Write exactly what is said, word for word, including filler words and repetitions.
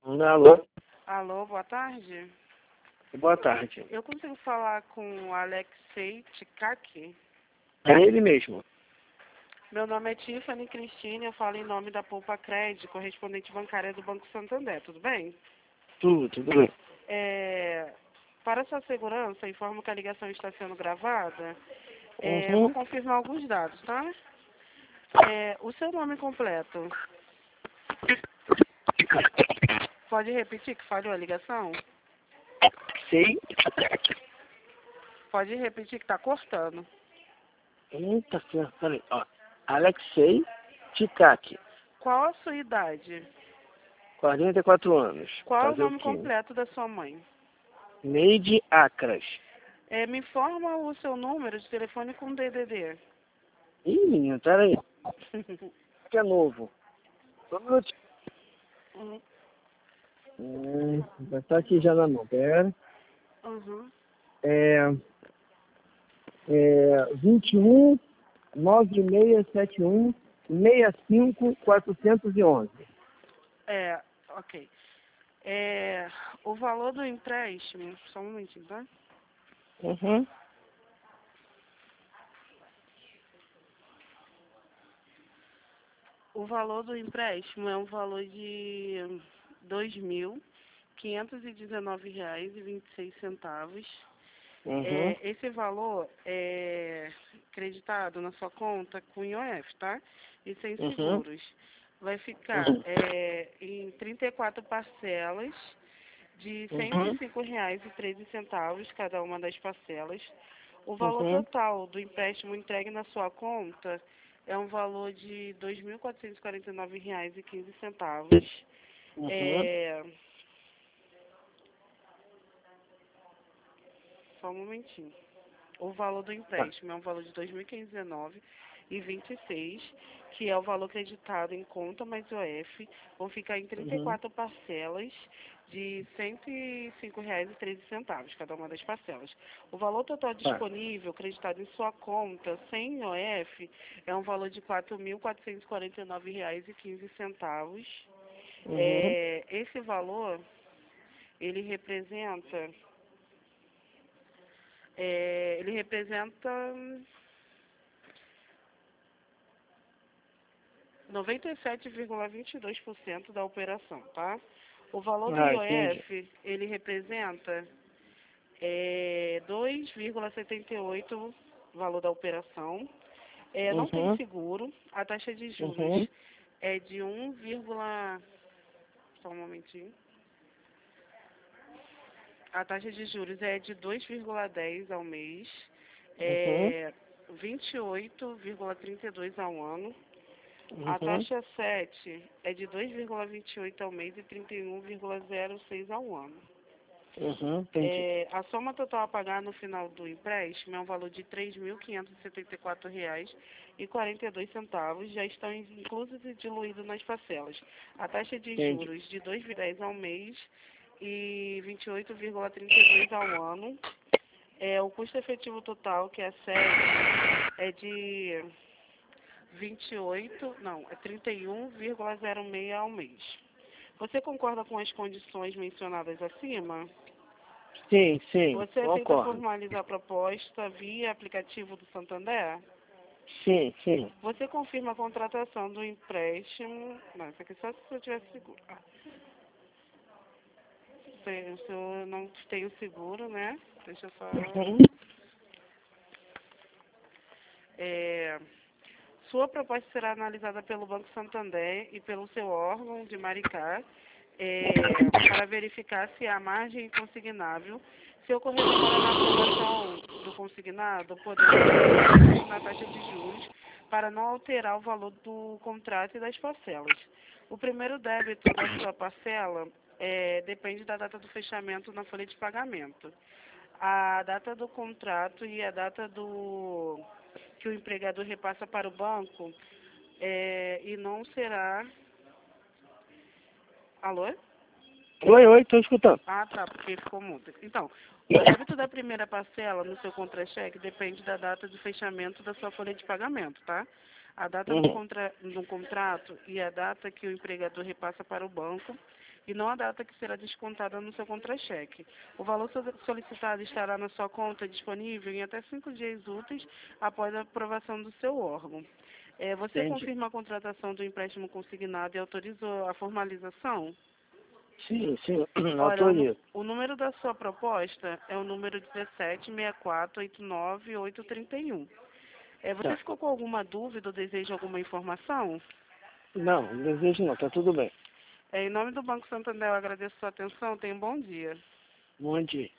Alô? Alô, boa tarde. Boa tarde. Eu consigo falar com o Alexei Tikaki? É ele mesmo. Meu nome é Tiffany Cristine, eu falo em nome da Poupa Crédito, correspondente bancária do Banco Santander, tudo bem? Tudo, tudo bem. É, para sua segurança, informo que a ligação está sendo gravada. É, Uhum. Vou confirmar alguns dados, tá? É, o seu nome completo, pode repetir que falhou a ligação? Sei. Pode repetir que está cortando. Eita, ferro. Peraí, ó. Alexei Tikaki, Qual a sua idade? quarenta e quatro anos. Qual é o Fazer o nome quê? completo da sua mãe? Neide Acras. É, me informa o seu número de telefone com D D D. Ih, menino, peraí. Que é novo. Só um minutinho. Uhum. Hum, já tá aqui já na mão, pera. Uhum. É... É... vinte e um, nove seis sete um, seis cinco quatrocentos e onze. É, ok. É, o valor do empréstimo, só um momentinho, tá? Uhum. O valor do empréstimo é um valor de dois mil quinhentos e dezenove reais e vinte e seis centavos. Uhum. É, esse valor é creditado na sua conta com I O F, tá? E sem Uhum. seguros. Vai ficar Uhum. é, em trinta e quatro parcelas de cento e cinco reais e treze centavos cada uma das parcelas. O valor Uhum. total do empréstimo entregue na sua conta é um valor de dois mil quatrocentos e quarenta e nove reais e quinze centavos. Uhum. É... Só um momentinho. O valor do empréstimo é um valor de dois mil quinhentos e dezenove reais e vinte e seis centavos, que é o valor acreditado em conta mais I O F. Vão ficar em trinta e quatro parcelas de cento e cinco reais e treze centavos, cada uma das parcelas. O valor total disponível, acreditado em sua conta, sem I O F, é um valor de quatro mil quatrocentos e quarenta e nove reais e quinze centavos. Uhum. É, esse valor, ele representa... É, ele representa noventa e sete vírgula vinte e dois por cento da operação, tá? O valor do Ah, I O entendi. F, ele representa é, dois vírgula setenta e oito por cento valor da operação. É, não tem Uhum. seguro. A taxa de juros Uhum. é de um, só um momentinho. A taxa de juros é de dois vírgula dez ao mês, Uhum. é vinte e oito vírgula trinta e dois ao ano. A Uhum. taxa sete é de dois vírgula vinte e oito ao mês e trinta e um vírgula zero seis ao ano. Uhum. Entendi. É, a soma total a pagar no final do empréstimo é um valor de três mil quinhentos e setenta e quatro reais e quarenta e dois centavos, já estão inclusos e diluídos nas parcelas. A taxa de Entendi. juros de dois vírgula dez ao mês e vinte e oito vírgula trinta e dois ao ano. É, o custo efetivo total, que é a sete, é de vinte e oito, não, é trinta e um vírgula zero seis ao mês. Você concorda com as condições mencionadas acima? Sim, sim, Você aceita concordo. formalizar a proposta via aplicativo do Santander? Sim, sim. Você confirma a contratação do empréstimo... Não, isso aqui só se eu tivesse seguro. Ah, se se eu não tenho seguro, né? Deixa eu só... Uhum. É, sua proposta será analisada pelo Banco Santander e pelo seu órgão de Maricá é, para verificar se há margem consignável. Se ocorrer demora na aprovação do consignado, podemos na taxa de juros para não alterar o valor do contrato e das parcelas. O primeiro débito da sua parcela é, depende da data do fechamento na folha de pagamento. A data do contrato e a data do que o empregador repassa para o banco é, e não será... Alô? Oi, oi, tô escutando. Ah, tá, porque ficou mudo. Então, o débito da primeira parcela no seu contra-cheque depende da data de fechamento da sua folha de pagamento, tá? a data do, contra, do contrato e a data que o empregador repassa para o banco, e não a data que será descontada no seu contra-cheque. O valor so- solicitado estará na sua conta disponível em até cinco dias úteis após a aprovação do seu órgão. É, você Entendi. confirma a contratação do empréstimo consignado e autorizou a formalização? Sim, sim, Ora, o, nu- autorizo. o número da sua proposta é o número dezessete, sessenta e quatro, oitenta e nove, oitocentos e trinta e um. É, você Tá. ficou com alguma dúvida ou deseja alguma informação? Não, não desejo não, tá tudo bem. É, em nome do Banco Santander, eu agradeço a sua atenção. Tenha um bom dia. Bom dia.